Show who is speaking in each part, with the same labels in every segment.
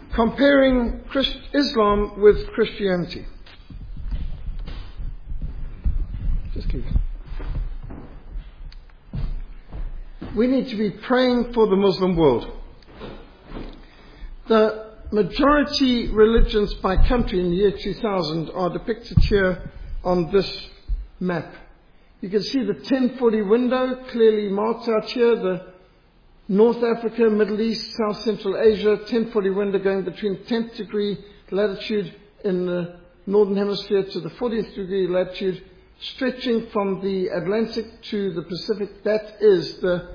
Speaker 1: Comparing Islam with Christianity. Just leave it. We need to be praying for the Muslim world. The majority religions by country in the year 2000 are depicted here on this map. You can see the 1040 window clearly marked out here, the North Africa, Middle East, South Central Asia, 1040 window going between 10th degree latitude in the Northern Hemisphere to the 40th degree latitude, stretching from the Atlantic to the Pacific. That is the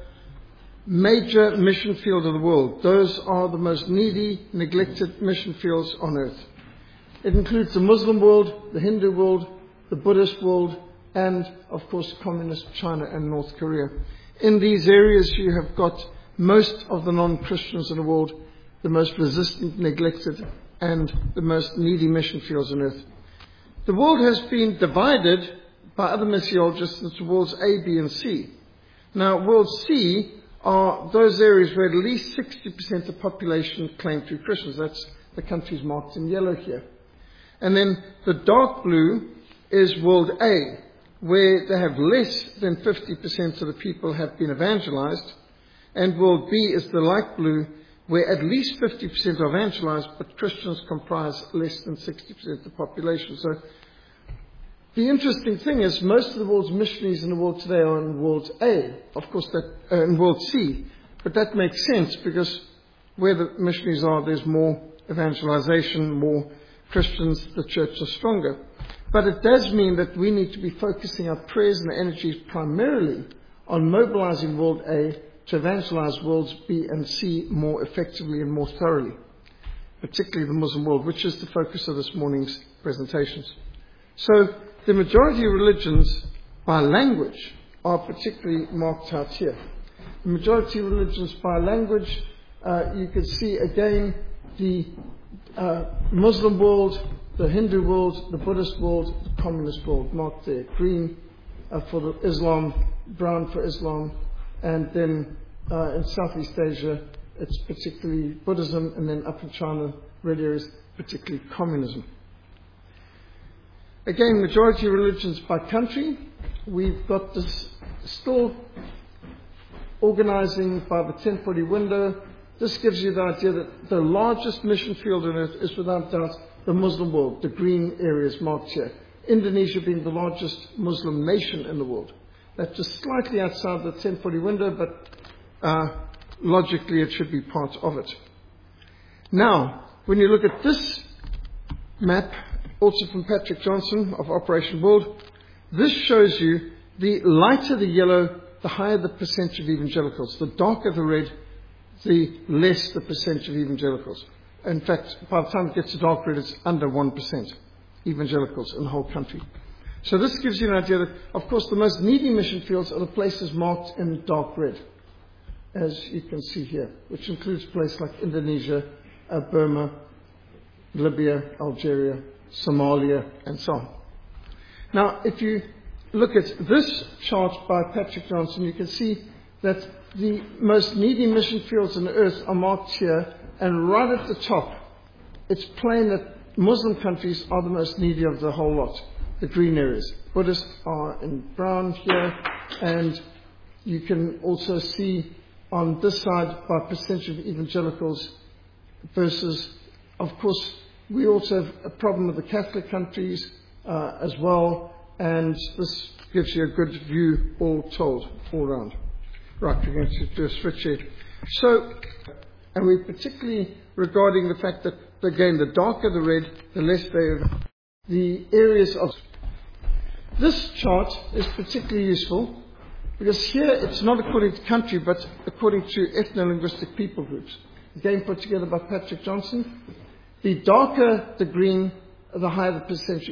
Speaker 1: major mission field of the world. Those are the most needy, neglected mission fields on earth. It includes the Muslim world, the Hindu world, the Buddhist world, and, of course, communist China and North Korea. In these areas, you have got most of the non-Christians in the world, the most resistant, neglected, and the most needy mission fields on earth. The world has been divided by other missiologists into worlds A, B, and C. Now, world C are those areas where at least 60% of the population claim to be Christians. That's the countries marked in yellow here. And then the dark blue is world A, where they have less than 50% of the people have been evangelized. And world B is the light blue, where at least 50% are evangelized, but Christians comprise less than 60% of the population. So the interesting thing is most of the world's missionaries in the world today are in world A, of course, in world C. But that makes sense because where the missionaries are, there's more evangelization, more Christians, the church is stronger. But it does mean that we need to be focusing our prayers and energies primarily on mobilizing world A to evangelize worlds B and C more effectively and more thoroughly, particularly the Muslim world, which is the focus of this morning's presentations. So the majority of religions by language are particularly marked out here. The majority of religions by language, you can see again the Muslim world, the Hindu world, the Buddhist world, the communist world, marked there. Green for the Islam, brown for Islam, and then in Southeast Asia, it's particularly Buddhism, and then up in China, red areas, particularly communism. Again, majority religions by country. We've got this still organizing by the 1040 window. This gives you the idea that the largest mission field on earth is without doubt the Muslim world, the green areas marked here. Indonesia being the largest Muslim nation in the world. That's just slightly outside the 1040 window, but logically it should be part of it. Now, when you look at this map, also from Patrick Johnson of Operation World, this shows you the lighter the yellow, the higher the percentage of evangelicals. The darker the red, the less the percentage of evangelicals. In fact, by the time it gets to dark red, it's under 1% evangelicals in the whole country. So this gives you an idea that, of course, the most needy mission fields are the places marked in dark red, as you can see here, which includes places like Indonesia, Burma, Libya, Algeria, Somalia, and so on. Now, if you look at this chart by Patrick Johnson, you can see that the most needy mission fields on the earth are marked here, and right at the top, it's plain that Muslim countries are the most needy of the whole lot, the green areas. Buddhists are in brown here, and you can also see on this side by percentage of evangelicals versus, of course, we also have a problem with the Catholic countries as well, and this gives you a good view all told, all round. Right, we're going to do a switch here. So, and we're particularly regarding the fact that, again, the darker the red, the less the areas of. This chart is particularly useful because here it's not according to country but according to ethno-linguistic people groups. Again, put together by Patrick Johnson. The darker the green, the higher the percentage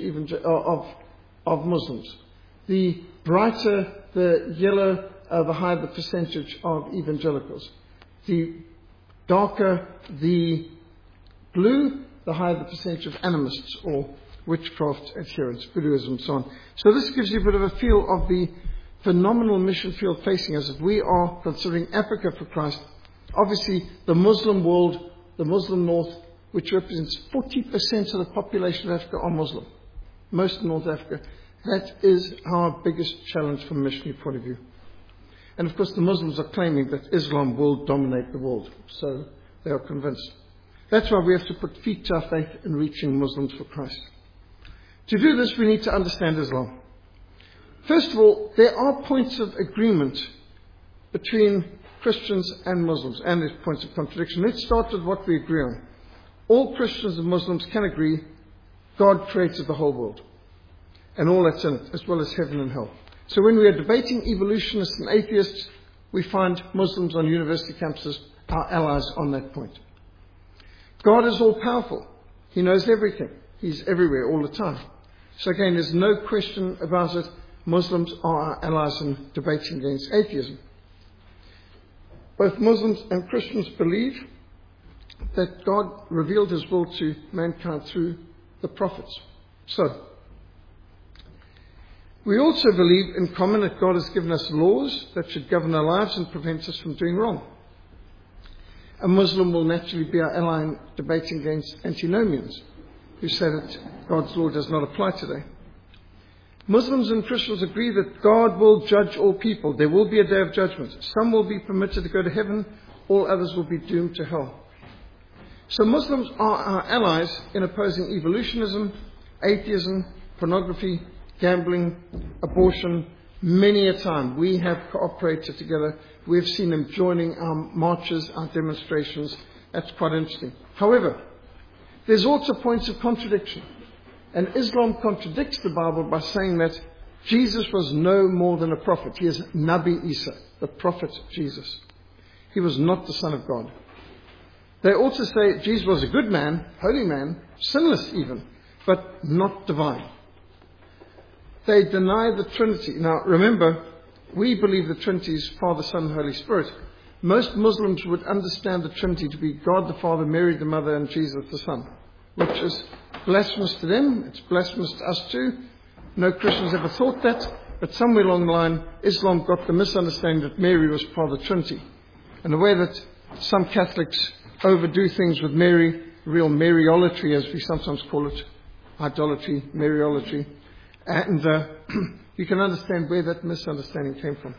Speaker 1: of Muslims. The brighter the yellow, the higher the percentage of evangelicals. The darker the blue, the higher the percentage of animists or witchcraft adherents, Buddhism, and so on. So this gives you a bit of a feel of the phenomenal mission field facing us. If we are considering Africa for Christ, obviously the Muslim world, the Muslim North, which represents 40% of the population of Africa, are Muslim. Most in North Africa. That is our biggest challenge from a missionary point of view. And of course the Muslims are claiming that Islam will dominate the world. So they are convinced. That's why we have to put feet to our faith in reaching Muslims for Christ. To do this, we need to understand Islam. First of all, there are points of agreement between Christians and Muslims, and there's points of contradiction. Let's start with what we agree on. All Christians and Muslims can agree God created the whole world and all that's in it, as well as heaven and hell. So when we are debating evolutionists and atheists, we find Muslims on university campuses our allies on that point. God is all-powerful. He knows everything. He's everywhere all the time. So again, there's no question about it. Muslims are our allies in debating against atheism. Both Muslims and Christians believe that God revealed His will to mankind through the prophets. So, we also believe in common that God has given us laws that should govern our lives and prevent us from doing wrong. A Muslim will naturally be our ally in debating against antinomians, who say that God's law does not apply today. Muslims and Christians agree that God will judge all people. There will be a day of judgment. Some will be permitted to go to heaven, all others will be doomed to hell. So Muslims are our allies in opposing evolutionism, atheism, pornography, gambling, abortion. Many a time we have cooperated together. We have seen them joining our marches, our demonstrations. That's quite interesting. However, there's also points of contradiction. And Islam contradicts the Bible by saying that Jesus was no more than a prophet. He is Nabi Isa, the prophet Jesus. He was not the Son of God. They also say Jesus was a good man, holy man, sinless even, but not divine. They deny the Trinity. Now remember, we believe the Trinity is Father, Son, and Holy Spirit. Most Muslims would understand the Trinity to be God the Father, Mary the Mother, and Jesus the Son, which is blasphemous to them. It's blasphemous to us too. No Christians ever thought that, but somewhere along the line, Islam got the misunderstanding that Mary was part of the Trinity. And the way that some Catholics overdo things with Mary, real Mariolatry as we sometimes call it, idolatry, Mariolatry, and you can understand where that misunderstanding came from.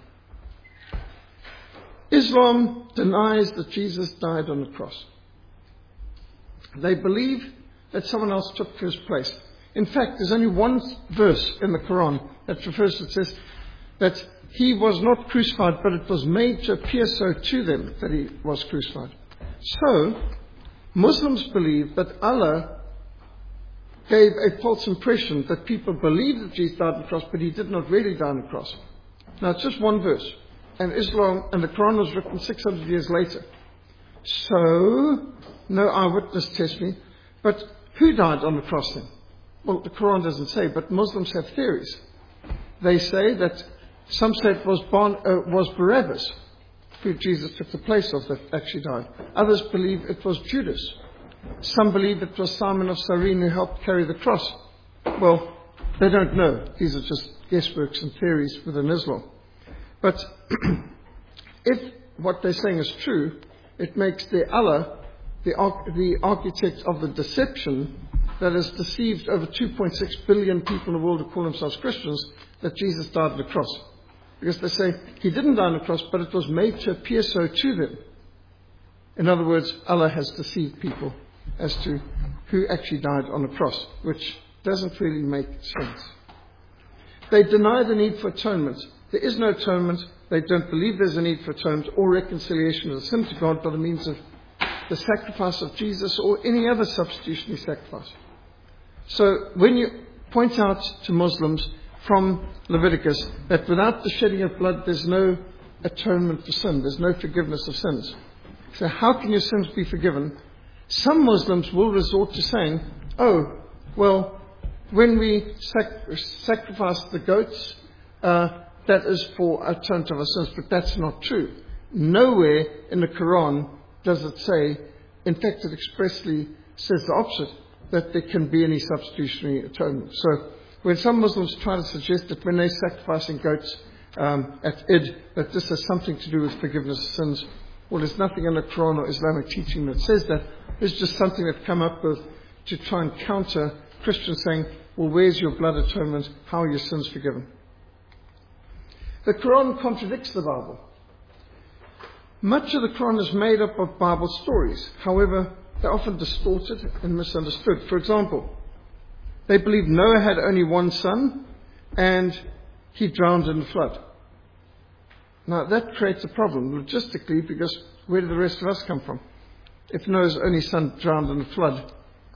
Speaker 1: Islam denies that Jesus died on the cross. They believe that someone else took his place. In fact, there's only one verse in the Quran that refers to it. Says that he was not crucified, but it was made to appear so to them that he was crucified. So, Muslims believe that Allah gave a false impression that people believed that Jesus died on the cross, but he did not really die on the cross. Now, it's just one verse. And Islam and the Quran was written 600 years later. So, no eyewitness testimony. But who died on the cross then? Well, the Quran doesn't say, but Muslims have theories. They say that some say it was Barabbas, who Jesus took the place of, that actually died. Others believe it was Judas. Some believe it was Simon of Cyrene who helped carry the cross. Well, they don't know. These are just guessworks and theories within Islam. But if what they're saying is true, it makes their Allah the architect of the deception that has deceived over 2.6 billion people in the world who call themselves Christians, that Jesus died on the cross. Because they say he didn't die on the cross, but it was made to appear so to them. In other words, Allah has deceived people as to who actually died on the cross, which doesn't really make sense. They deny the need for atonement. There is no atonement. They don't believe there's a need for atonement or reconciliation of the sin to God by the means of the sacrifice of Jesus or any other substitutionary sacrifice. So when you point out to Muslims from Leviticus that without the shedding of blood there's no atonement for sin, there's no forgiveness of sins. So how can your sins be forgiven? Some Muslims will resort to saying, oh, well, when we sacrifice the goats, that is for atonement of our sins, but that's not true. Nowhere in the Quran does it say, in fact it expressly says the opposite, that there can be any substitutionary atonement. So when some Muslims try to suggest that when they're sacrificing goats at Eid, that this has something to do with forgiveness of sins, Well, there's nothing in the Quran or Islamic teaching that says that. It's just something they've come up with to try and counter Christians saying, well, where's your blood atonement? How are your sins forgiven? The Quran contradicts the Bible. Much of the Quran is made up of Bible stories. However, they're often distorted and misunderstood. For example, they believe Noah had only one son and he drowned in the flood. Now, that creates a problem logistically, because where do the rest of us come from? If Noah's only son drowned in the flood,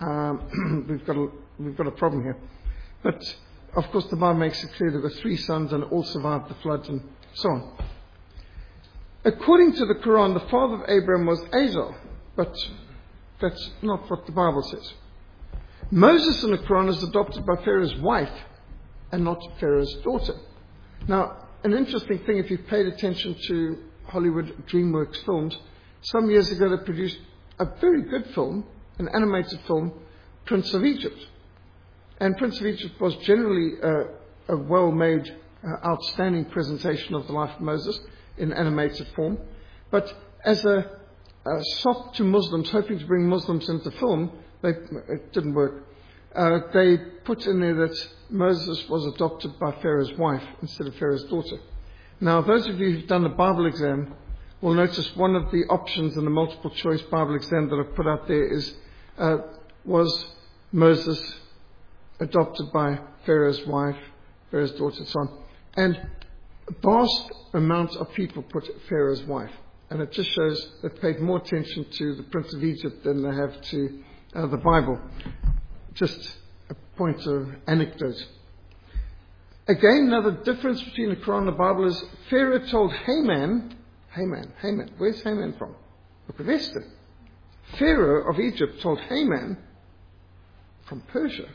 Speaker 1: we've got a problem here. But, of course, the Bible makes it clear there were 3 sons and all survived the flood and so on. According to the Quran, the father of Abraham was Azar, but that's not what the Bible says. Moses in the Quran is adopted by Pharaoh's wife and not Pharaoh's daughter. Now, an interesting thing, if you've paid attention to Hollywood DreamWorks films, some years ago they produced a very good film, an animated film, Prince of Egypt. And Prince of Egypt was generally a well-made, outstanding presentation of the life of Moses in animated form. But as a sop to Muslims, hoping to bring Muslims into film, it didn't work. They put in there that Moses was adopted by Pharaoh's wife instead of Pharaoh's daughter. Now, those of you who've done the Bible exam will notice one of the options in the multiple choice Bible exam that I've put out there is, was Moses adopted by Pharaoh's wife, Pharaoh's daughter, and so on. And a vast amount of people put Pharaoh's wife. And it just shows they've paid more attention to the Prince of Egypt than they have to the Bible. Just a point of anecdote. Again, another difference between the Quran and the Bible is Pharaoh told Haman, where's Haman from? Look at Esther. Pharaoh of Egypt told Haman from Persia,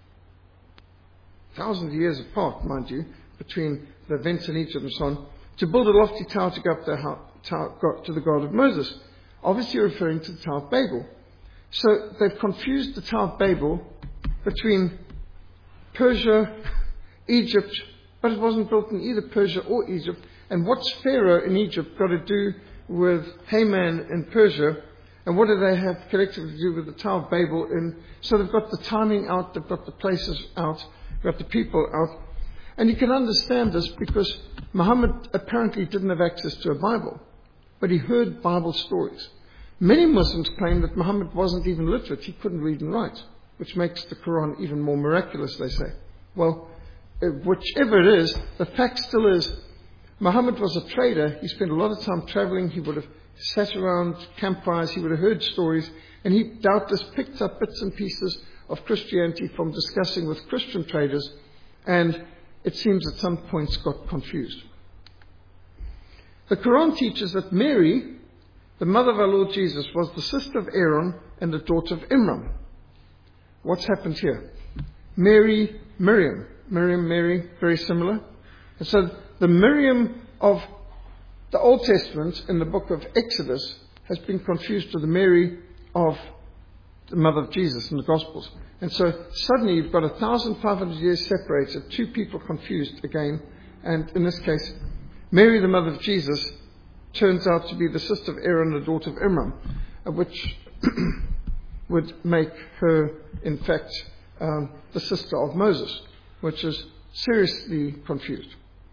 Speaker 1: thousands of years apart, mind you, between the events in Egypt and so on, to build a lofty tower to go up to the God of Moses, obviously referring to the Tower of Babel. So they've confused the Tower of Babel between Persia, Egypt, but it wasn't built in either Persia or Egypt. And what's Pharaoh in Egypt got to do with Haman in Persia? And what do they have collectively to do with the Tower of Babel? So they've got the timing out, they've got the places out, they've got the people out. And you can understand this because Muhammad apparently didn't have access to a Bible, but he heard Bible stories. Many Muslims claim that Muhammad wasn't even literate, he couldn't read and write, which makes the Quran even more miraculous, they say. Well, whichever it is, the fact still is, Muhammad was a trader. He spent a lot of time traveling. He would have sat around campfires. He would have heard stories. And he doubtless picked up bits and pieces of Christianity from discussing with Christian traders. And it seems at some points got confused. The Quran teaches that Mary, the mother of our Lord Jesus, was the sister of Aaron and the daughter of Imran. What's happened here? Mary, Mary, very similar. And so the Miriam of the Old Testament in the book of Exodus has been confused with the Mary of the mother of Jesus in the Gospels. And so suddenly you've got 1,500 years separated, 2 people confused again. And in this case, Mary, the mother of Jesus, turns out to be the sister of Aaron, the daughter of Imran, which would make her, in fact, the sister of Moses, which is seriously confused.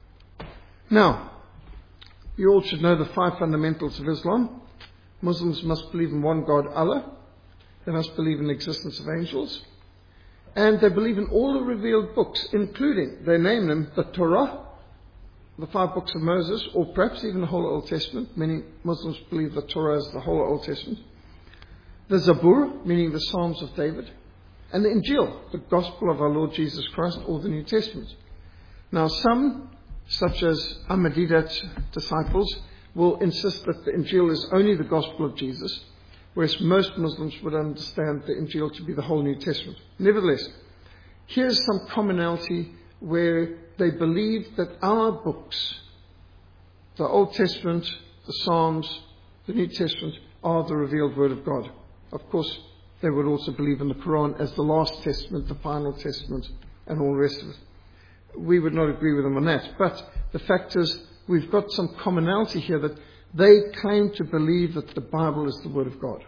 Speaker 1: Now, you all should know the 5 fundamentals of Islam. Muslims must believe in one God, Allah. They must believe in the existence of angels. And they believe in all the revealed books, including, they name them, the Torah, the 5 books of Moses, or perhaps even the whole Old Testament. Many Muslims believe the Torah is the whole Old Testament. The Zabur, meaning the Psalms of David. And the Injil, the Gospel of our Lord Jesus Christ, or the New Testament. Now, some, such as Ahmadiyyat disciples, will insist that the Injil is only the Gospel of Jesus, whereas most Muslims would understand the Injil to be the whole New Testament. Nevertheless, here's some commonality where they believe that our books, the Old Testament, the Psalms, the New Testament, are the revealed Word of God. Of course, they would also believe in the Quran as the last testament, the final testament, and all the rest of it. We would not agree with them on that. But the fact is, we've got some commonality here that They claim to believe that the Bible is the Word of God.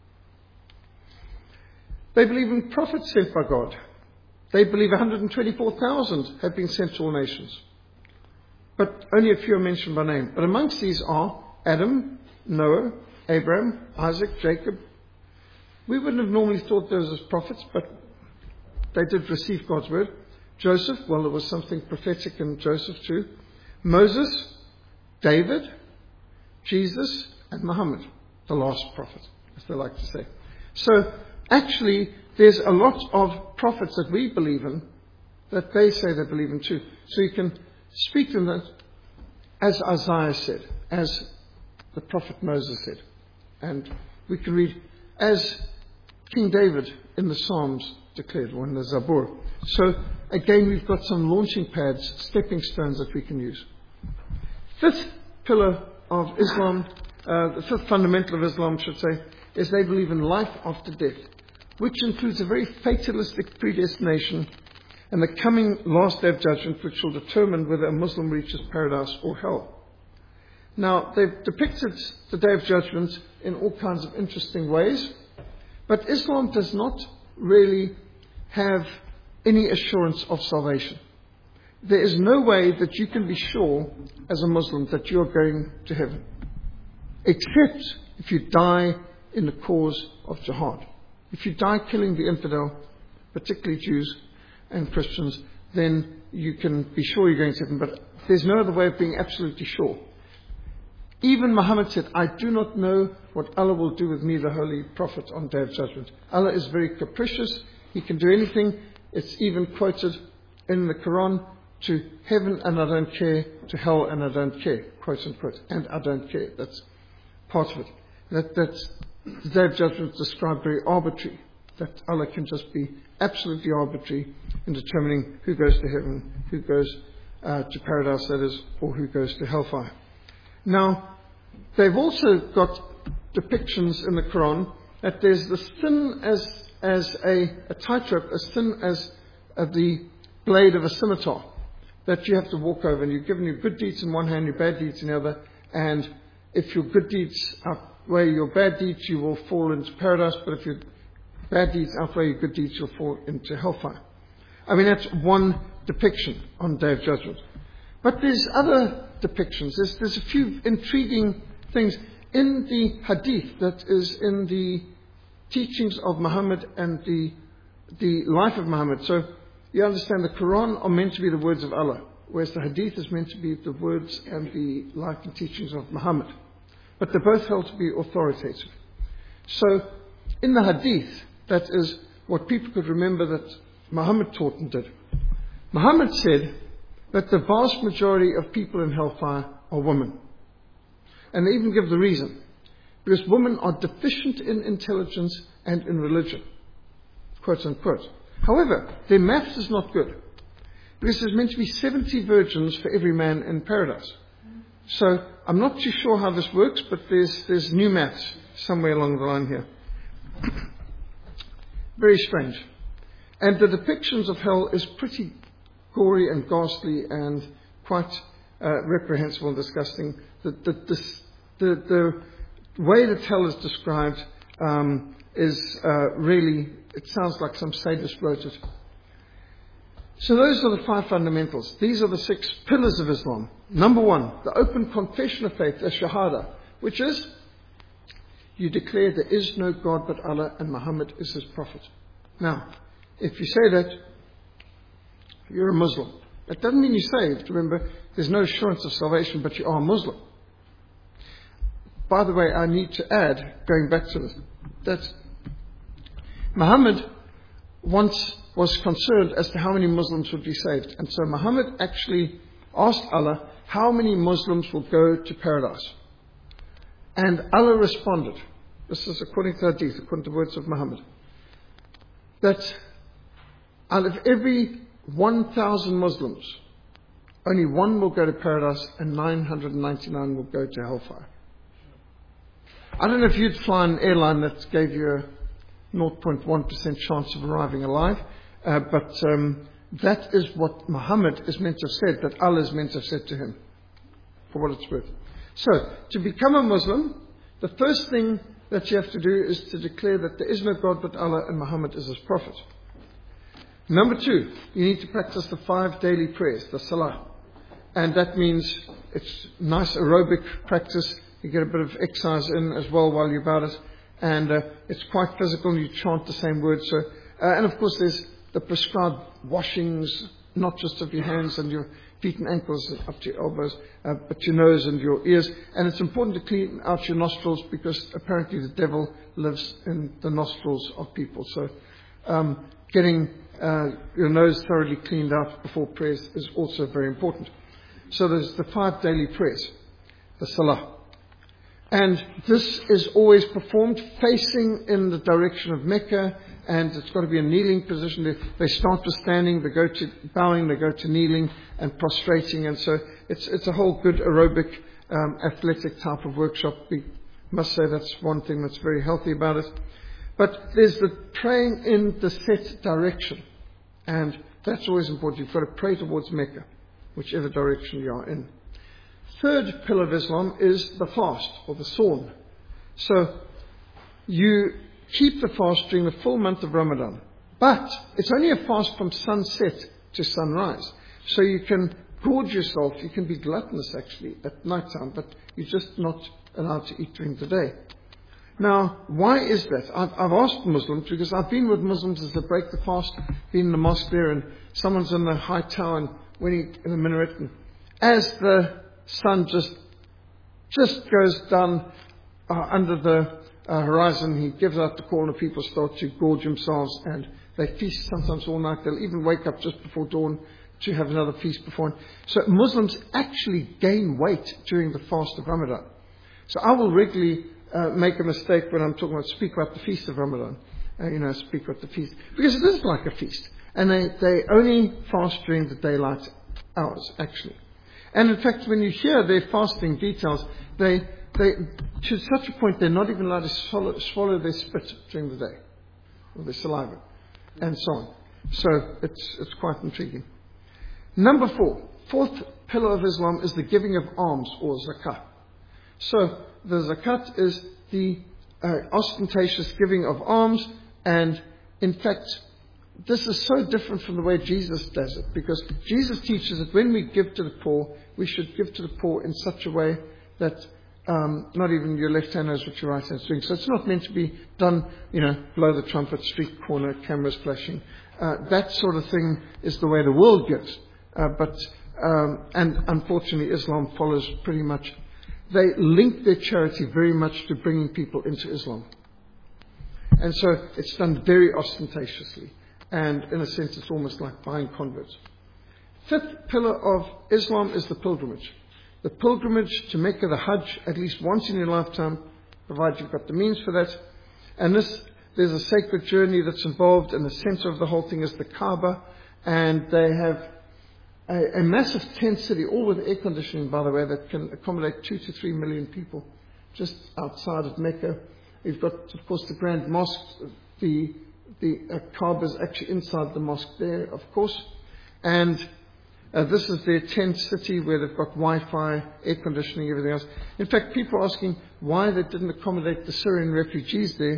Speaker 1: They believe in prophets sent by God. They believe 124,000 have been sent to all nations. But only a few are mentioned by name. But amongst these are Adam, Noah, Abraham, Isaac, Jacob. We wouldn't have normally thought those as prophets, but they did receive God's word. Joseph, well, there was something prophetic in Joseph too. Moses, David, Jesus, and Muhammad, the last prophet, as they like to say. So, actually, there's a lot of prophets that we believe in that they say they believe in too. So you can speak to them as Isaiah said, as the prophet Moses said. And we can read as King David in the Psalms declared, or in the Zabur. So, again, we've got some launching pads, stepping stones that we can use. Fifth pillar of Islam, the fifth fundamental of Islam, should say, is they believe in life after death, which includes a very fatalistic predestination and the coming last day of judgment, which will determine whether a Muslim reaches paradise or hell. Now, they've depicted the day of judgment in all kinds of interesting ways, but Islam does not really have any assurance of salvation. There is no way that you can be sure as a Muslim that you are going to heaven, except if you die in the cause of jihad. If you die killing the infidel, particularly Jews and Christians, then you can be sure you're going to heaven, but there's no other way of being absolutely sure. Even Muhammad said, I do not know what Allah will do with me, the Holy Prophet, on Day of Judgment. Allah is very capricious. He can do anything. It's even quoted in the Quran, to heaven and I don't care, to hell and I don't care, quote unquote, and I don't care. That's part of it. That's the Day of Judgment is described very arbitrary, that Allah can just be absolutely arbitrary in determining who goes to heaven, who goes to paradise, that is, or who goes to hellfire. Now, they've also got depictions in the Quran that there's the sin as a tightrope, as thin as the blade of a scimitar that you have to walk over, and you're given your good deeds in one hand, your bad deeds in the other, and if your good deeds outweigh your bad deeds, you will fall into paradise, but if your bad deeds outweigh your good deeds, you'll fall into hellfire. I mean, that's one depiction on Day of Judgment. But there's other depictions. There's a few intriguing things in the hadith that is in the teachings of Muhammad and the life of Muhammad. So you understand the Quran are meant to be the words of Allah, whereas the hadith is meant to be the words and the life and teachings of Muhammad. But they're both held to be authoritative. So in the hadith, that is what people could remember that Muhammad taught and did. Muhammad said that the vast majority of people in hellfire are women. And they even give the reason. Because women are deficient in intelligence and in religion. Quote unquote. However, their maths is not good. Because there's meant to be 70 virgins for every man in paradise. So I'm not too sure how this works, but there's new maths somewhere along the line here. Very strange. And the depictions of hell is pretty gory and ghastly and quite reprehensible and disgusting. The way that hell is described is really, it sounds like some sadist wrote it. So those are the 5 fundamentals. These are the 6 pillars of Islam. Number 1, the open confession of faith, the Shahada, which is, you declare there is no God but Allah and Muhammad is his prophet. Now, if you say that, you're a Muslim. That doesn't mean you're saved. Remember, there's no assurance of salvation, but you are a Muslim. By the way, I need to add, going back to this, that Muhammad once was concerned as to how many Muslims would be saved. And so Muhammad actually asked Allah, how many Muslims will go to paradise? And Allah responded, this is according to Hadith, according to the words of Muhammad, that out of every 1,000 Muslims, only 1 will go to paradise and 999 will go to hellfire. I don't know if you'd fly an airline that gave you a 0.1% chance of arriving alive, but that is what Muhammad is meant to have said, that Allah is meant to have said to him, for what it's worth. So, to become a Muslim, the first thing that you have to do is to declare that there is no God but Allah and Muhammad is His Prophet. Number 2, you need to practice the 5 daily prayers, the Salah. And that means it's nice aerobic practice. You get a bit of exercise in as well while you're about it. And it's quite physical. You chant the same words. So, and of course there's the prescribed washings, not just of your hands and your feet and ankles up to your elbows, but your nose and your ears. And it's important to clean out your nostrils because apparently the devil lives in the nostrils of people. So getting your nose thoroughly cleaned out before prayers is also very important. So there's the 5 daily prayers, the Salah. And this is always performed facing in the direction of Mecca, and it's got to be a kneeling position. They start with standing, they go to bowing, they go to kneeling and prostrating, and so it's a whole good aerobic, athletic type of workshop. We must say that's one thing that's very healthy about it. But there's the praying in the set direction, and that's always important. You've got to pray towards Mecca, whichever direction you are in. Third pillar of Islam is the fast, or the sawn. So you keep the fast during the full month of Ramadan. But it's only a fast from sunset to sunrise. So you can gorge yourself, you can be gluttonous actually at night time, but you're just not allowed to eat during the day. Now, why is that? I've asked Muslims, because I've been with Muslims as they break the fast, been in the mosque there, and someone's in the high tower and waiting in the minaret, and as the sun just goes down under the horizon, he gives out the call and the people start to gorge themselves, and they feast sometimes all night. They'll even wake up just before dawn to have another feast before. So Muslims actually gain weight during the fast of Ramadan. So I will regularly make a mistake when I'm talking about, speak about the feast of Ramadan. Speak about the feast, because it is like a feast. And they only fast during the daylight hours, actually. And in fact, when you hear their fasting details, they to such a point they're not even allowed to swallow their spit during the day, or their saliva, and so on. So it's quite intriguing. Number 4, fourth pillar of Islam is the giving of alms, or zakat. So the zakat is the ostentatious giving of alms, and in fact, this is so different from the way Jesus does it, because Jesus teaches that when we give to the poor, we should give to the poor in such a way that not even your left hand knows what your right hand is doing. So it's not meant to be done, blow the trumpet, street corner, cameras flashing. That sort of thing is the way the world gives. And unfortunately, Islam follows pretty much. They link their charity very much to bringing people into Islam. And so it's done very ostentatiously. And in a sense, it's almost like buying converts. 5th pillar of Islam is the pilgrimage. The pilgrimage to Mecca, the Hajj, at least once in your lifetime, provided you've got the means for that. And there's a sacred journey that's involved, and the center of the whole thing is the Kaaba. And they have a massive tent city, all with air conditioning, by the way, that can accommodate 2 to 3 million people just outside of Mecca. You've got, of course, the Grand Mosque. The Kaaba is actually inside the mosque there, of course. And this is their tent city where they've got Wi-Fi, air conditioning, everything else. In fact, people are asking why they didn't accommodate the Syrian refugees there.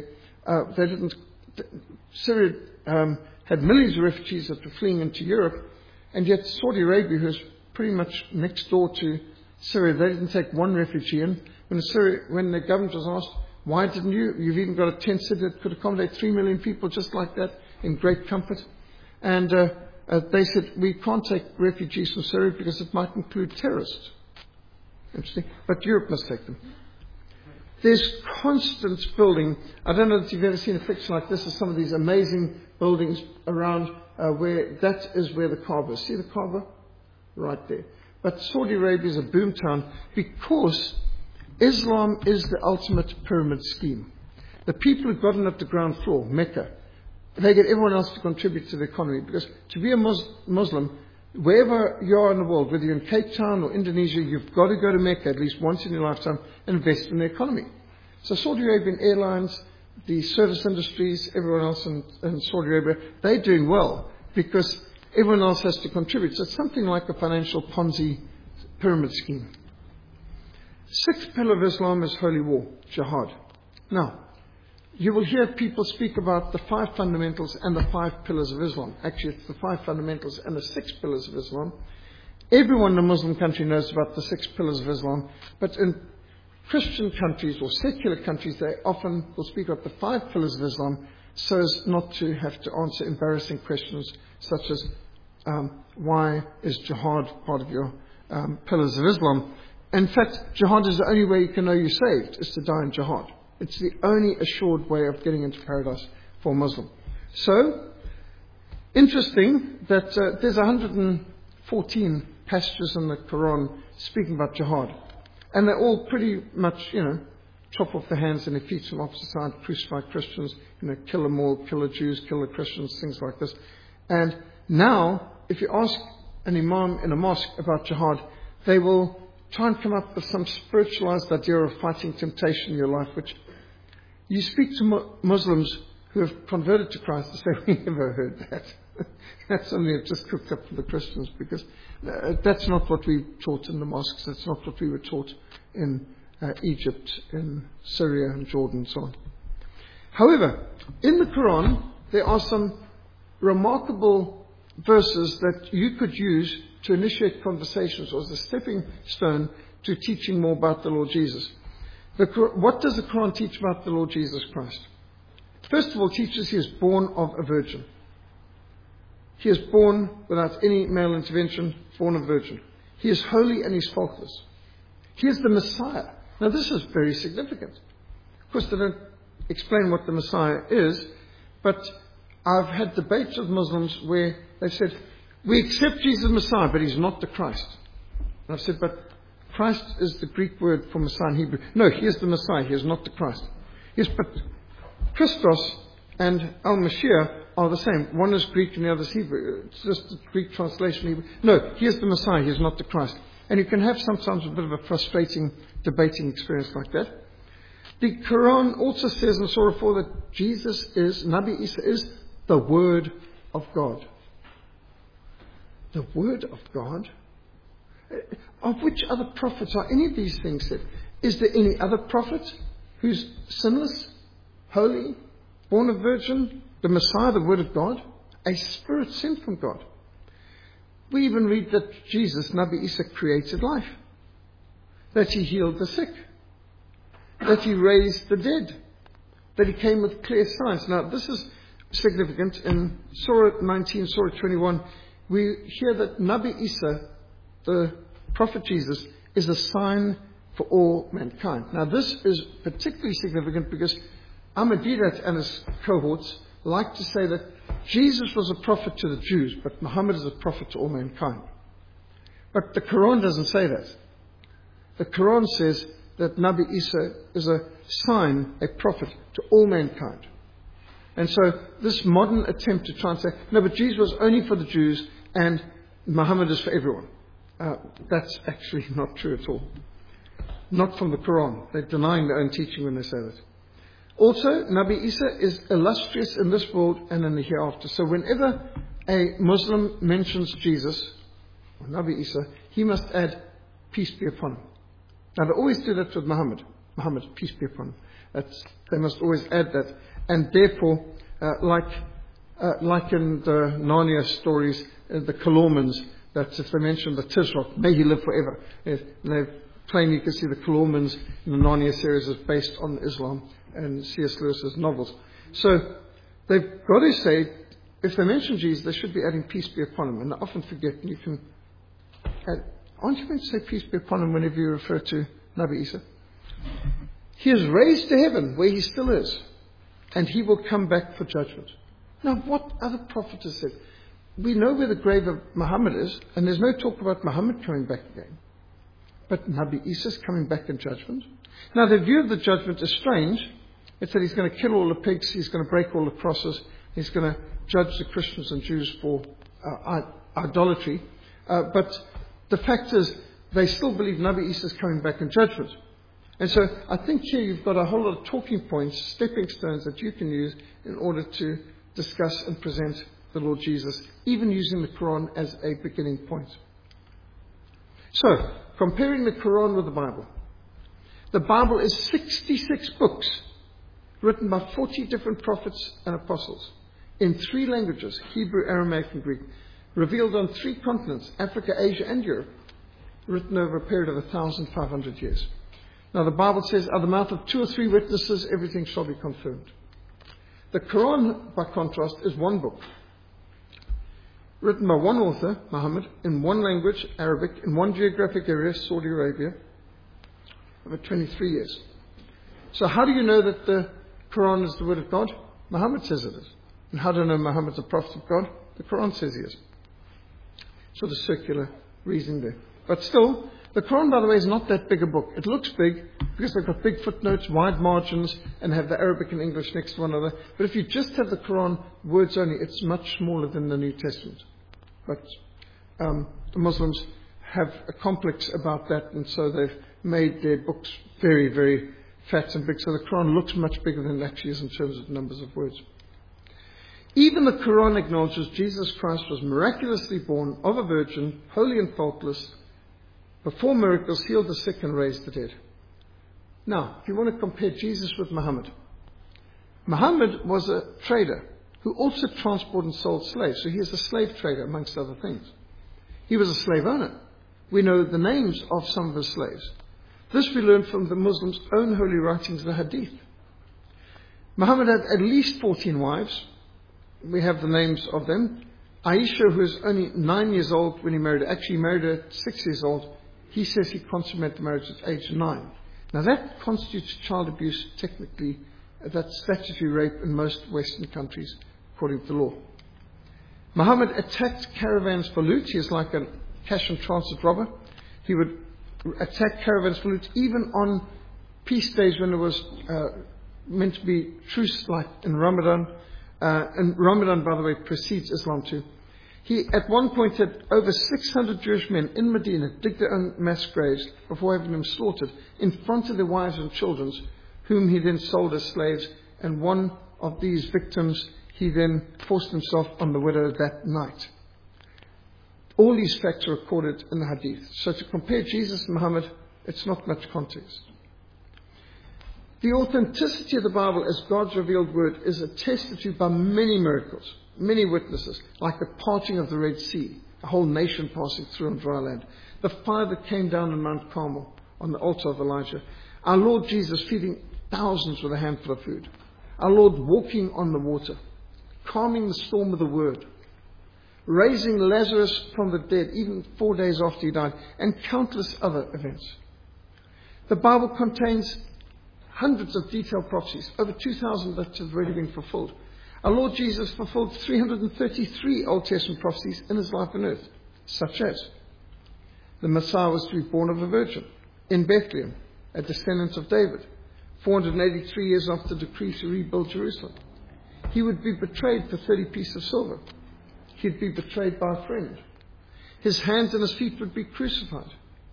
Speaker 1: Syria had millions of refugees that were fleeing into Europe, and yet Saudi Arabia, who's pretty much next door to Syria, they didn't take one refugee in. When the government was asked, why didn't you? You've even got a tent city that could accommodate 3 million people just like that in great comfort. And they said, we can't take refugees from Syria because it might include terrorists. Interesting. But Europe must take them. There's constant building. I don't know if you've ever seen a picture like this of some of these amazing buildings around where that is where the Kaaba is. See the Kaaba? Right there. But Saudi Arabia is a boomtown because Islam is the ultimate pyramid scheme. The people who've gotten up the ground floor, Mecca, they get everyone else to contribute to the economy, because to be a Muslim, wherever you are in the world, whether you're in Cape Town or Indonesia, you've got to go to Mecca at least once in your lifetime and invest in the economy. So Saudi Arabian Airlines, the service industries, everyone else in Saudi Arabia, they're doing well because everyone else has to contribute. So it's something like a financial Ponzi pyramid scheme. Sixth pillar of Islam is holy war, jihad. Now, you will hear people speak about the 5 fundamentals and the 5 pillars of Islam. Actually, it's the 5 fundamentals and the 6 pillars of Islam. Everyone in a Muslim country knows about the 6 pillars of Islam, but in Christian countries or secular countries, they often will speak about the 5 pillars of Islam so as not to have to answer embarrassing questions such as why is jihad part of your pillars of Islam? In fact, jihad is the only way you can know you're saved, is to die in jihad. It's the only assured way of getting into paradise for a Muslim. So, interesting that there's 114 passages in the Quran speaking about jihad. And they're all pretty much, chop off the hands and their feet from opposite side, crucify Christians, kill them all, kill the Jews, kill the Christians, things like this. And now, if you ask an imam in a mosque about jihad, they will try and come up with some spiritualized idea of fighting temptation in your life, which you speak to Muslims who have converted to Christ and say, we never heard that. That's something they've just cooked up for the Christians, because that's not what we taught in the mosques. That's not what we were taught in Egypt, in Syria and Jordan and so on. However, in the Quran, there are some remarkable verses that you could use to initiate conversations or as a stepping stone to teaching more about the Lord Jesus. What does the Quran teach about the Lord Jesus Christ? First of all, it teaches he is born of a virgin. He is born without any male intervention, born a virgin. He is holy and he's faultless. He is the Messiah. Now this is very significant. Of course, they don't explain what the Messiah is, but I've had debates with Muslims where they've said, we accept Jesus as Messiah, but he's not the Christ. And I've said, but Christ is the Greek word for Messiah in Hebrew. No, he is the Messiah, he is not the Christ. Yes, but Christos and Al-Mashiach are the same. One is Greek and the other is Hebrew. It's just a Greek translation. Hebrew. No, he is the Messiah, he is not the Christ. And you can have sometimes a bit of a frustrating debating experience like that. The Quran also says in Surah 4 that Jesus is, Nabi Isa is the Word of God. The Word of God? Of which other prophets are any of these things said? Is there any other prophet who's sinless, holy, born of virgin, the Messiah, the Word of God, a Spirit sent from God? We even read that Jesus, Nabi Isa, created life, that he healed the sick, that he raised the dead, that he came with clear signs. Now, this is significant. In Surah 19, Surah 21, we hear that Nabi Isa, the Prophet Jesus, is a sign for all mankind. Now, this is particularly significant because Ahmadiyya and his cohorts like to say that Jesus was a prophet to the Jews, but Muhammad is a prophet to all mankind. But the Quran doesn't say that. The Quran says that Nabi Isa is a sign, a prophet to all mankind. And so this modern attempt to try and say, no, but Jesus was only for the Jews and Muhammad is for everyone. That's actually not true at all. Not from the Quran. They're denying their own teaching when they say that. Also, Nabi Isa is illustrious in this world and in the hereafter. So whenever a Muslim mentions Jesus, or Nabi Isa, he must add, peace be upon him. Now they always do that with Muhammad. Muhammad, peace be upon him. They must always add that. And therefore, like in the Narnia stories, the Kalormans, that if they mention the Tisroc, may he live forever. Plainly you can see the Kalormans in the Narnia series is based on Islam and C.S. Lewis's novels. So they've got to say, if they mention Jesus, they should be adding peace be upon him. And I often forget, and you can add, aren't you going to say peace be upon him whenever you refer to Nabi Isa? He is raised to heaven, where he still is, and he will come back for judgment. Now, what other prophet has said? We know where the grave of Muhammad is, and there's no talk about Muhammad coming back again. But Nabi Isa is coming back in judgment. Now, the view of the judgment is strange. It's that he's going to kill all the pigs, he's going to break all the crosses, he's going to judge the Christians and Jews for idolatry. But the fact is, they still believe Nabi Isa is coming back in judgment. And so I think here you've got a whole lot of talking points, stepping stones that you can use in order to discuss and present the Lord Jesus, even using the Quran as a beginning point. So, comparing the Quran with the Bible. The Bible is 66 books written by 40 different prophets and apostles in 3 languages, Hebrew, Aramaic, and Greek, revealed on 3 continents, Africa, Asia, and Europe, written over a period of 1,500 years. Now, the Bible says, out of the mouth of 2 or 3 witnesses, everything shall be confirmed. The Quran, by contrast, is one book, written by one author, Muhammad, in one language, Arabic, in one geographic area, Saudi Arabia, over 23 years. So how do you know that the Quran is the word of God? Muhammad says it is. And how do I know Muhammad's a prophet of God? The Quran says he is. Sort of circular reasoning there. But still, the Quran, by the way, is not that big a book. It looks big because they've got big footnotes, wide margins, and have the Arabic and English next to one another. But if you just have the Quran words only, it's much smaller than the New Testament. But the Muslims have a complex about that, and so they've made their books very, very fat and big. So the Quran looks much bigger than it actually is in terms of numbers of words. Even the Quran acknowledges Jesus Christ was miraculously born of a virgin, holy and faultless, performed miracles, healed the sick, and raised the dead. Now, if you want to compare Jesus with Muhammad, Muhammad was a trader who also transported and sold slaves. So he is a slave trader, amongst other things. He was a slave owner. We know the names of some of his slaves. This we learn from the Muslims' own holy writings, the Hadith. Muhammad had at least 14 wives. We have the names of them. Aisha, who was only 9 years old when he married her, actually married her at 6 years old. He says he consummated the marriage at age 9. Now that constitutes child abuse technically. That's statutory rape in most Western countries, according to the law. Muhammad attacked caravans for loot. He is like a cash and transit robber. He would attack caravans for loot even on peace days when it was meant to be truce, like in Ramadan. And Ramadan, by the way, precedes Islam too. He, at one point, had over 600 Jewish men in Medina dig their own mass graves before having them slaughtered in front of their wives and children, whom he then sold as slaves. And one of these victims, he then forced himself on the widow that night. All these facts are recorded in the Hadith. So to compare Jesus and Muhammad, it's not much context. The authenticity of the Bible as God's revealed word is attested to by many miracles, many witnesses, like the parting of the Red Sea, a whole nation passing through on dry land, the fire that came down on Mount Carmel on the altar of Elijah, our Lord Jesus feeding thousands with a handful of food, our Lord walking on the water, calming the storm with the word, raising Lazarus from the dead even 4 days after he died, and countless other events. The Bible contains hundreds of detailed prophecies, over 2,000 that have already been fulfilled. Our Lord Jesus fulfilled 333 Old Testament prophecies in his life on earth, such as the Messiah was to be born of a virgin in Bethlehem, a descendant of David, 483 years after the decree to rebuild Jerusalem. He would be betrayed for 30 pieces of silver. He'd be betrayed by a friend. His hands and his feet would be crucified.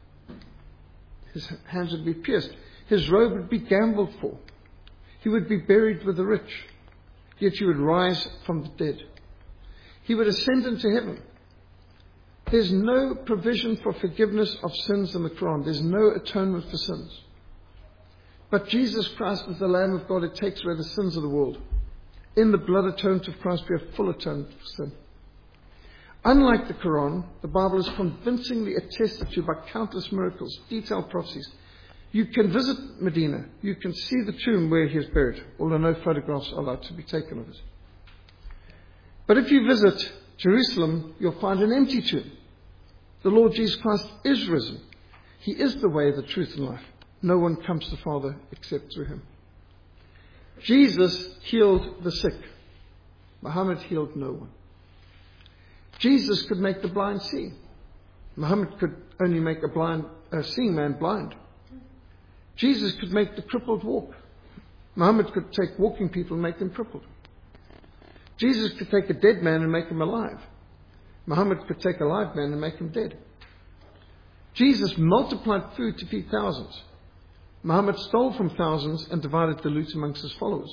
Speaker 1: His hands would be pierced. His robe would be gambled for. He would be buried with the rich. Yet he would rise from the dead. He would ascend into heaven. There's no provision for forgiveness of sins in the Quran. There's no atonement for sins. But Jesus Christ is the Lamb of God who takes away the sins of the world. In the blood atonement of Christ, we have full atonement for sin. Unlike the Quran, the Bible is convincingly attested to by countless miracles, detailed prophecies. You can visit Medina. You can see the tomb where he is buried, although no photographs are allowed to be taken of it. But if you visit Jerusalem, you'll find an empty tomb. The Lord Jesus Christ is risen. He is the way, the truth, and life. No one comes to the Father except through him. Jesus healed the sick. Muhammad healed no one. Jesus could make the blind see. Muhammad could only make a seeing man blind. Jesus could make the crippled walk. Muhammad could take walking people and make them crippled. Jesus could take a dead man and make him alive. Muhammad could take a live man and make him dead. Jesus multiplied food to feed thousands. Muhammad stole from thousands and divided the loot amongst his followers.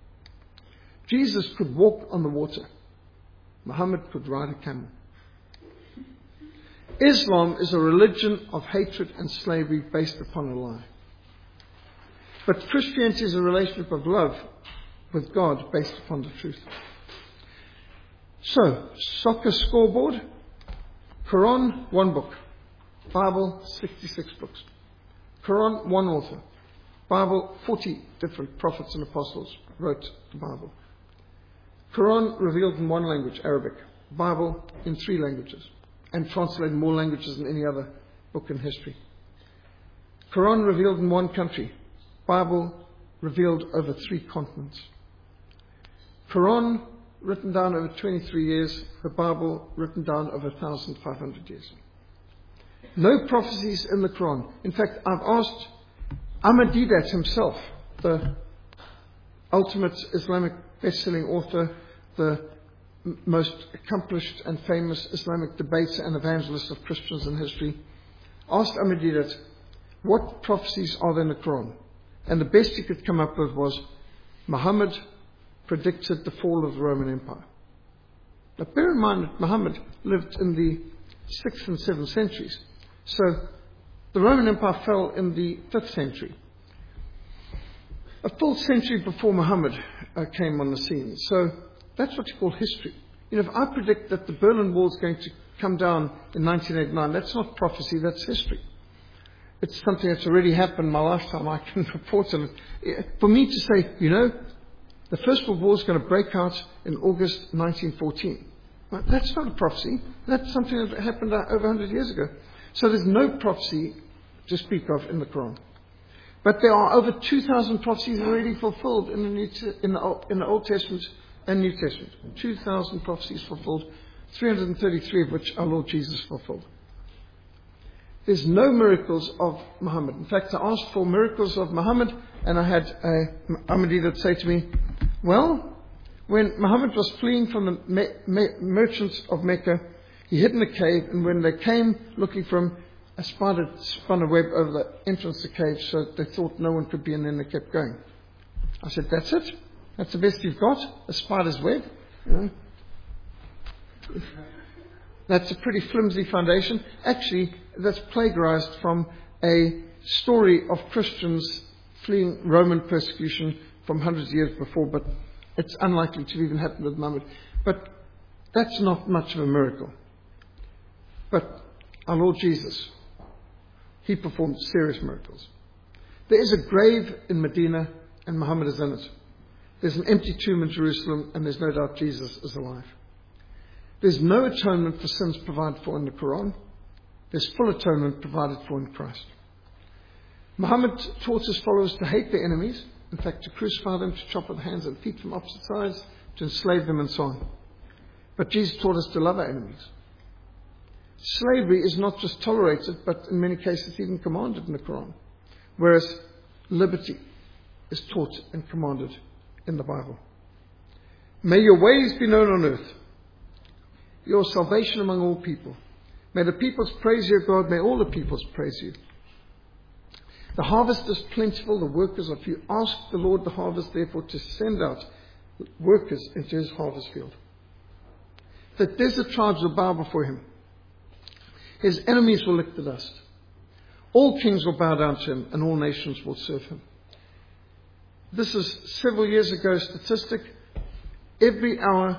Speaker 1: Jesus could walk on the water. Muhammad could ride a camel. Islam is a religion of hatred and slavery based upon a lie. But Christianity is a relationship of love with God based upon the truth. So, soccer scoreboard, Quran, 1 book. Bible, 66 books. Quran, 1 author. Bible, 40 different prophets and apostles wrote the Bible. Quran revealed in 1 language, Arabic. Bible in 3 languages. And translated in more languages than any other book in history. Quran revealed in 1 country. Bible revealed over 3 continents. Quran written down over 23 years. The Bible written down over 1,500 years. No prophecies in the Quran. In fact, I've asked Ahmadiyyat himself, the ultimate Islamic best-selling author, the most accomplished and famous Islamic debater and evangelist of Christians in history, asked Ahmadiyyat, what prophecies are there in the Quran? And the best he could come up with was, Muhammad predicted the fall of the Roman Empire. Now bear in mind that Muhammad lived in the 6th and 7th centuries. So the Roman Empire fell in the 5th century. A full century before Muhammad came on the scene. So that's what you call history. You know, if I predict that the Berlin Wall is going to come down in 1989, that's not prophecy, that's history. It's something that's already happened in my lifetime. I can report on it. For me to say, you know, the First World War is going to break out in August 1914. Well, that's not a prophecy. That's something that happened over 100 years ago. So there's no prophecy to speak of in the Quran. But there are over 2,000 prophecies already fulfilled in the Old Testament and New Testament. 2,000 prophecies fulfilled, 333 of which our Lord Jesus fulfilled. There's no miracles of Muhammad. In fact, I asked for miracles of Muhammad, and I had Ahmadiyyat say to me, well, when Muhammad was fleeing from the merchants of Mecca, he hid in a cave, and when they came looking for him, a spider spun a web over the entrance to the cave, so they thought no one could be in, and they kept going. I said, that's it? That's the best you've got? A spider's web? You know? That's a pretty flimsy foundation. Actually, that's plagiarized from a story of Christians fleeing Roman persecution from hundreds of years before, but it's unlikely to have even happened with Muhammad. But that's not much of a miracle. But our Lord Jesus, he performed serious miracles. There is a grave in Medina, and Muhammad is in it. There's an empty tomb in Jerusalem, and there's no doubt Jesus is alive. There's no atonement for sins provided for in the Quran. There's full atonement provided for in Christ. Muhammad taught his followers to hate their enemies, in fact to crucify them, to chop off hands and feet from opposite sides, to enslave them and so on. But Jesus taught us to love our enemies. Slavery is not just tolerated, but in many cases even commanded in the Quran. Whereas liberty is taught and commanded in the Bible. May your ways be known on earth, your salvation among all people. May the peoples praise you, God. May all the peoples praise you. The harvest is plentiful, the workers are few. Ask the Lord the harvest, therefore, to send out workers into his harvest field. The desert tribes will bow before him. His enemies will lick the dust. All kings will bow down to him, and all nations will serve him. This is several years ago statistic. Every hour,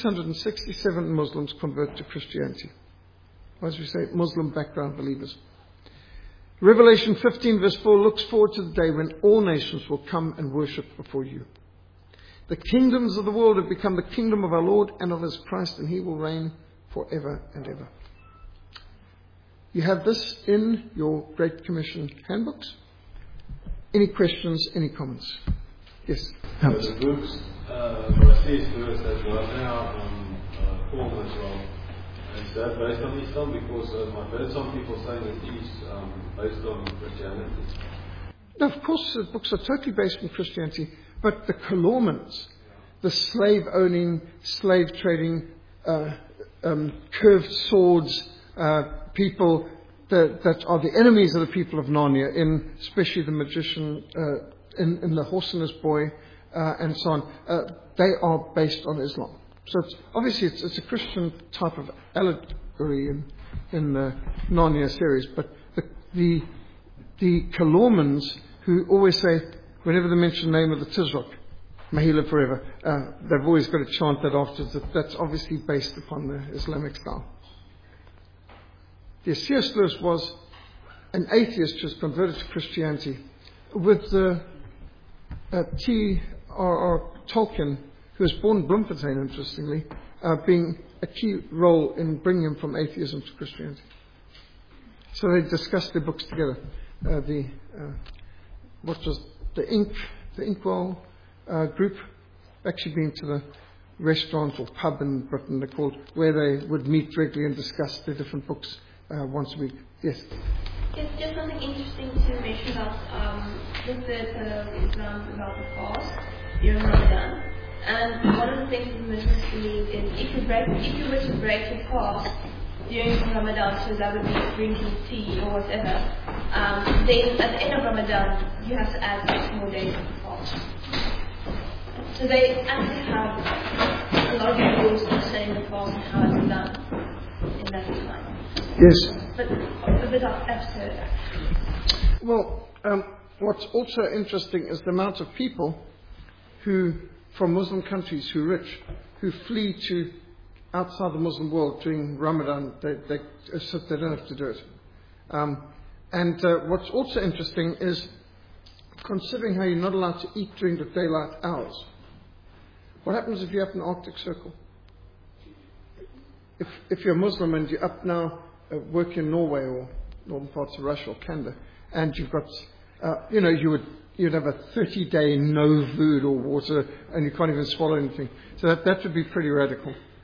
Speaker 1: 667 Muslims convert to Christianity. As we say, Muslim background believers. Revelation 15 verse 4 looks forward to the day when all nations will come and worship before you. The kingdoms of the world have become the kingdom of our Lord and of his Christ, and he will reign forever and ever. You have this in your Great Commission handbooks. Any questions, any comments? Yes.
Speaker 2: So the books, what says first that we are now on form as well. Is that based on Islam? Because I've heard some people saying it is based on Christianity.
Speaker 1: No, of course the books are totally based on Christianity, but the Colormans, the slave-owning, slave-trading, curved swords, people that are the enemies of the people of Narnia, in especially the magician, in the Horse and His Boy, and so on, they are based on Islam. So obviously it's a Christian type of allegory in the Narnia series, but the Colormans who always say whenever they mention the name of the Tizrock, may he live forever, they've always got to chant that afterwards. That's obviously based upon the Islamic style. The C.S. Lewis was an atheist who was converted to Christianity, with T.R.R. Tolkien, who was born in Bloemfontein, interestingly, being a key role in bringing him from atheism to Christianity. So they discussed their books together. What was the Inkwell group, actually been to the restaurant or pub in Britain, they're called, where they would meet regularly and discuss their different books once a week. Yes?
Speaker 3: Yes, just something interesting to mention about with the Islam about the fast during Ramadan. And one of the things the Muslims believe is if you were to break your fast during Ramadan, so that would be drinking tea or whatever, then at the end of Ramadan you have to add 6 more days of the fast. So they actually have a lot of rules concerning the fast and how it's done in that time.
Speaker 1: Yes.
Speaker 3: But a bit absurd, actually.
Speaker 1: Well, what's also interesting is the amount of people who, from Muslim countries who are rich, who flee to outside the Muslim world during Ramadan. They don't have to do it. And what's also interesting is, considering how you're not allowed to eat during the daylight hours, what happens if you have an Arctic Circle? If you're a Muslim and you're up now, work in Norway or northern parts of Russia or Canada, and you've got, you'd have a 30-day no food or water, and you can't even swallow anything. So that would be pretty radical.